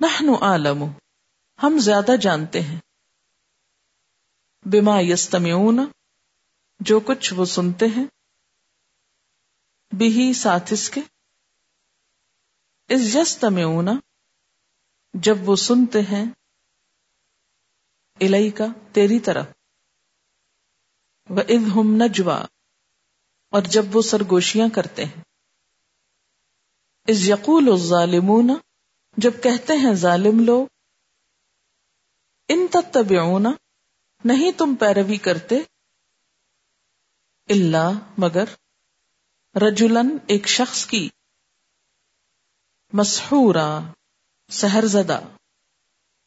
नहनु आलमु, हम ज्यादा जानते हैं, बिमा यस्तमिऊन, जो कुछ वो सुनते हैं, बिही, साथ इसके, इस यस्तमिऊन, जब वो सुनते हैं, इलैका, तेरी तरफ, व इज़ हुम नजवा, और जब वो सरगोशियां करते हैं, इज़ यक़ूलु ज़ालिमून, जब कहते हैं जालिम लोग, इन तत्तबिऊन, नहीं तुम पैरवी करते, इल्ला, मगर, रजुलन, एक शख्स की, मसहूरा, सहरज़दा,